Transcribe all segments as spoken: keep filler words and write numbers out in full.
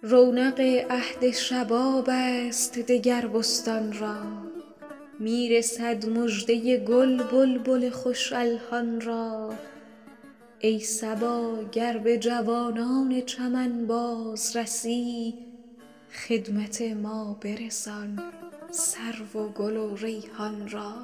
رونق عهد شباب است دگر بستان را، می رسد مژده گل بلبل خوش الحان را. ای صبا گر به جوانان چمن باز رسی، خدمت ما برسان سرو و گل و ریحان را.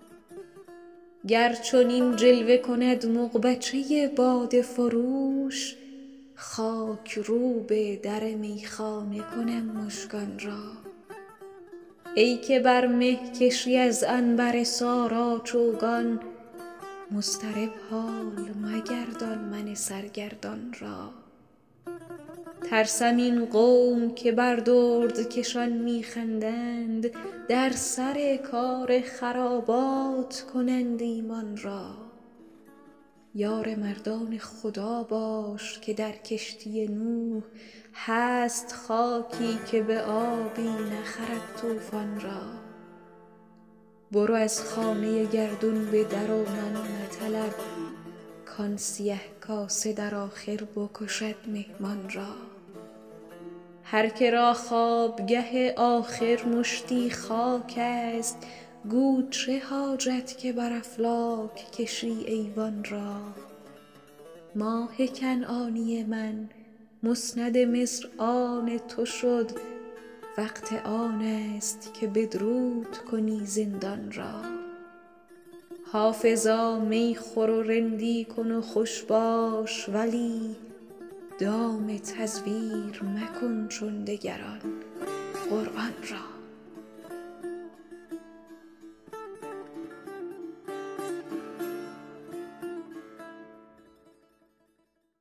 گر چنین جلوه کند مغبچه باده فروش، خاک رو به در میخانه کنم مژگان را. ای که بر مه کشی از عنبر سارا چوگان، مضطرب حال مگردان من سرگردان را. ترسم این قوم که بر دردکشان می خندند، در سر کار خرابات کنند ایمان را. یار مردان خدا باش که در کشتی نوح، هست خاکی که به آبی نخرد طوفان را. برو از خانه گردون به در و نان مطلب، کان سیه کاسه در آخر بکشد مهمان را. هر که را خوابگه آخر مشتی خاک است، گو چه حاجت که بر افلاک کشی ایوان را. ماه کنعانی من مسند مصر آن تو شد، وقت آن است که بدرود کنی زندان را. حافظا می خور و رندی کن و خوش باش، ولی دام تزویر مکن چون دگران قرآن را.